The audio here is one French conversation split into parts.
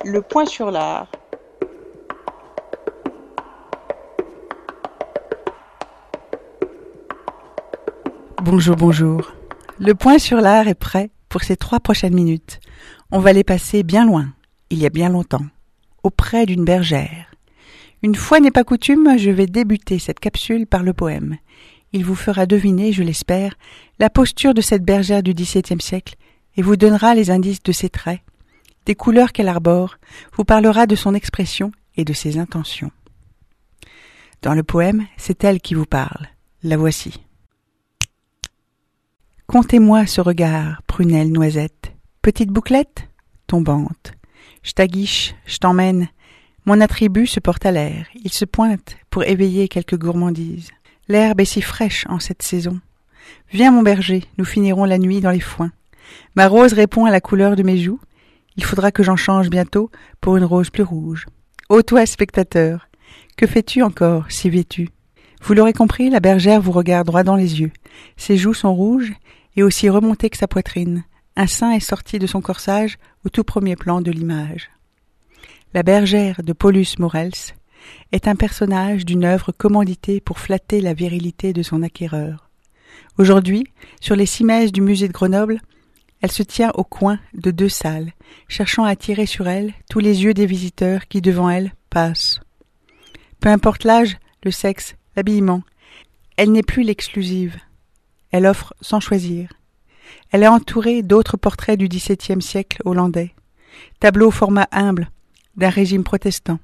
Le point sur l'art. Bonjour, bonjour. Le point sur l'art est prêt pour ces 3 prochaines minutes. On va les passer bien loin, il y a bien longtemps, auprès d'une bergère. Une fois n'est pas coutume, je vais débuter cette capsule par le poème. Il vous fera deviner, je l'espère, la posture de cette bergère du XVIIe siècle et vous donnera les indices de ses traits, des couleurs qu'elle arbore, vous parlera de son expression et de ses intentions. Dans le poème, c'est elle qui vous parle. La voici. Contez-moi ce regard, prunelle noisette, petite bouclette, tombante. Je t'aguiche, je t'emmène, mon attribut se porte à l'air, il se pointe pour éveiller quelques gourmandises. L'herbe est si fraîche en cette saison. Viens mon berger, nous finirons la nuit dans les foins. Ma rose répond à la couleur de mes joues, il faudra que j'en change bientôt pour une rose plus rouge. Ô toi, spectateur, que fais-tu encore, si vêtu? Vous l'aurez compris, la bergère vous regarde droit dans les yeux. Ses joues sont rouges et aussi remontées que sa poitrine. Un sein est sorti de son corsage au tout premier plan de l'image. La bergère de Paulus Morels est un personnage d'une œuvre commanditée pour flatter la virilité de son acquéreur. Aujourd'hui, sur les cimaises du musée de Grenoble, elle se tient au coin de 2 salles, cherchant à attirer sur elle tous les yeux des visiteurs qui devant elle passent. Peu importe l'âge, le sexe, l'habillement, elle n'est plus l'exclusive. Elle offre sans choisir. Elle est entourée d'autres portraits du XVIIe siècle hollandais, tableaux au format humble d'un régime protestant.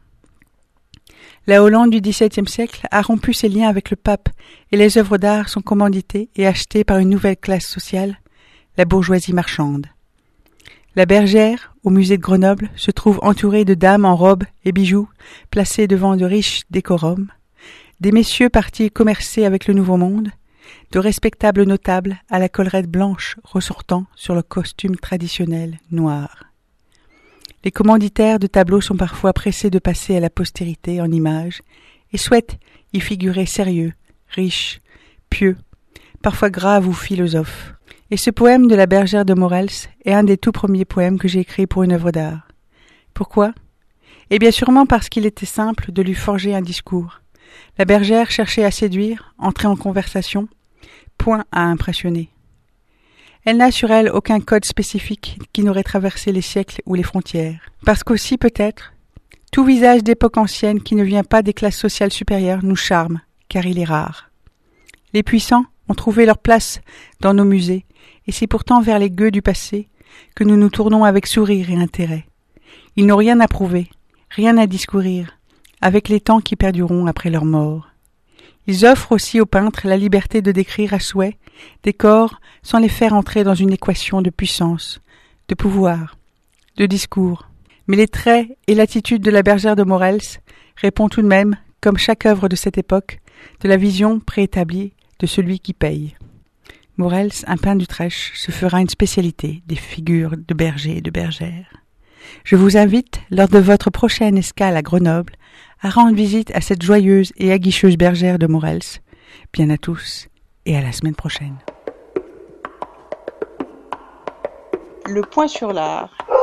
La Hollande du XVIIe siècle a rompu ses liens avec le pape et les œuvres d'art sont commanditées et achetées par une nouvelle classe sociale, la bourgeoisie marchande. La bergère, au musée de Grenoble, se trouve entourée de dames en robes et bijoux placées devant de riches décorums, des messieurs partis commercer avec le Nouveau Monde, de respectables notables à la collerette blanche ressortant sur le costume traditionnel noir. Les commanditaires de tableaux sont parfois pressés de passer à la postérité en images et souhaitent y figurer sérieux, riches, pieux, parfois graves ou philosophes. Et ce poème de la bergère de Morels est un des tout premiers poèmes que j'ai écrit pour une œuvre d'art. Pourquoi? Eh bien sûrement parce qu'il était simple de lui forger un discours. La bergère cherchait à séduire, entrer en conversation, point à impressionner. Elle n'a sur elle aucun code spécifique qui n'aurait traversé les siècles ou les frontières. Parce qu'aussi, peut-être, tout visage d'époque ancienne qui ne vient pas des classes sociales supérieures nous charme, car il est rare. Les puissants ont trouvé leur place dans nos musées, et c'est pourtant vers les gueux du passé que nous nous tournons avec sourire et intérêt. Ils n'ont rien à prouver, rien à discourir, avec les temps qui perdureront après leur mort. Ils offrent aussi aux peintres la liberté de décrire à souhait des corps sans les faire entrer dans une équation de puissance, de pouvoir, de discours. Mais les traits et l'attitude de la bergère de Morels répondent tout de même, comme chaque œuvre de cette époque, de la vision préétablie de celui qui paye. Morels, un peintre d'Utrecht, se fera une spécialité des figures de bergers et de bergères. Je vous invite, lors de votre prochaine escale à Grenoble, à rendre visite à cette joyeuse et aguicheuse bergère de Morels. Bien à tous et à la semaine prochaine. Le point sur l'art.